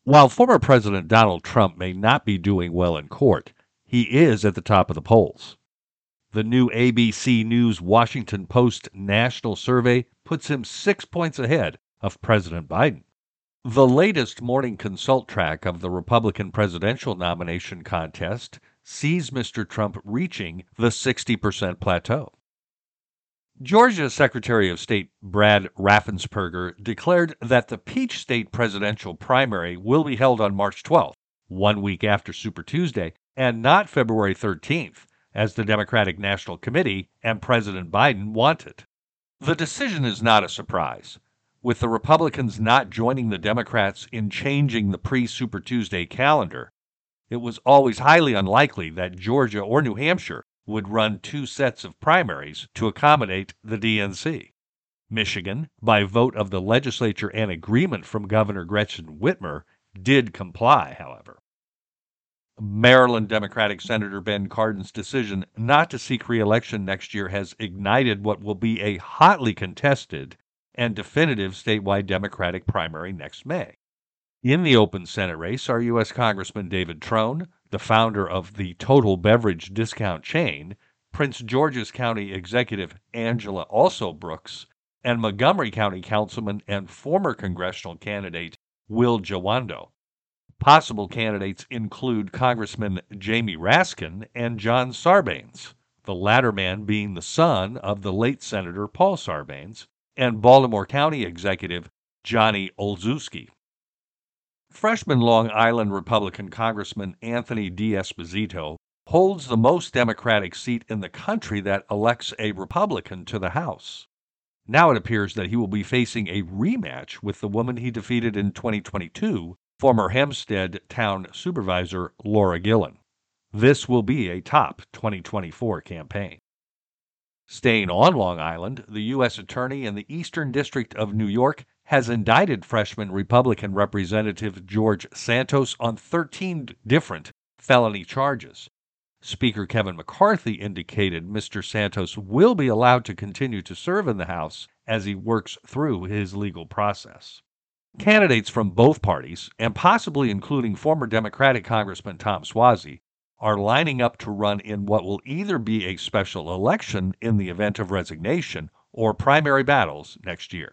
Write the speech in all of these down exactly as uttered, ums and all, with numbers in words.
While former President Donald Trump may not be doing well in court, he is at the top of the polls. The new A B C News Washington Post national survey puts him six points ahead of President Biden. The latest Morning Consult track of the Republican presidential nomination contest sees Mister Trump reaching the sixty percent plateau. Georgia Secretary of State Brad Raffensperger declared that the Peach State presidential primary will be held on March twelfth, one week after Super Tuesday, and not February thirteenth, as the Democratic National Committee and President Biden wanted. The decision is not a surprise, with the Republicans not joining the Democrats in changing the pre-Super Tuesday calendar. It was always highly unlikely that Georgia or New Hampshire would run two sets of primaries to accommodate the D N C. Michigan, by vote of the legislature and agreement from Governor Gretchen Whitmer, did comply, however. Maryland Democratic Senator Ben Cardin's decision not to seek re-election next year has ignited what will be a hotly contested and definitive statewide Democratic primary next May. In the open Senate race are U S Congressman David Trone, the founder of the Total Beverage discount chain, Prince George's County Executive Angela Also Brooks, and Montgomery County Councilman and former congressional candidate Will Jawando. Possible candidates include Congressman Jamie Raskin and John Sarbanes, the latter man being the son of the late Senator Paul Sarbanes, and Baltimore County Executive Johnny Olszewski. Freshman Long Island Republican Congressman Anthony D'Esposito holds the most Democratic seat in the country that elects a Republican to the House. Now it appears that he will be facing a rematch with the woman he defeated in twenty twenty-two, former Hempstead Town Supervisor Laura Gillen. This will be a top twenty twenty-four campaign. Staying on Long Island, the U S Attorney in the Eastern District of New York has indicted freshman Republican Representative George Santos on thirteen different felony charges. Speaker Kevin McCarthy indicated Mister Santos will be allowed to continue to serve in the House as he works through his legal process. Candidates from both parties, and possibly including former Democratic Congressman Tom Suozzi, are lining up to run in what will either be a special election in the event of resignation or primary battles next year.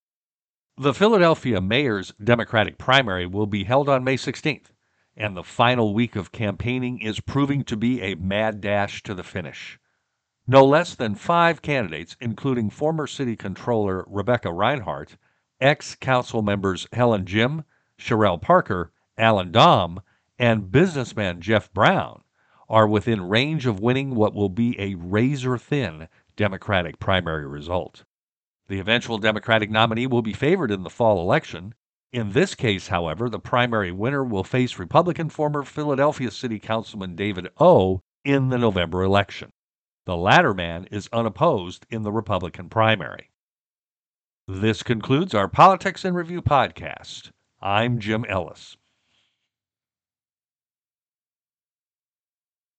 The Philadelphia mayor's Democratic primary will be held on May sixteenth, and the final week of campaigning is proving to be a mad dash to the finish. No less than five candidates, including former City Controller Rebecca Reinhardt, ex-council members Helen Jim, Sherelle Parker, Alan Dahm, and businessman Jeff Brown, are within range of winning what will be a razor-thin Democratic primary result. The eventual Democratic nominee will be favored in the fall election. In this case, however, the primary winner will face Republican former Philadelphia City Councilman David O. in the November election. The latter man is unopposed in the Republican primary. This concludes our Politics in Review podcast. I'm Jim Ellis.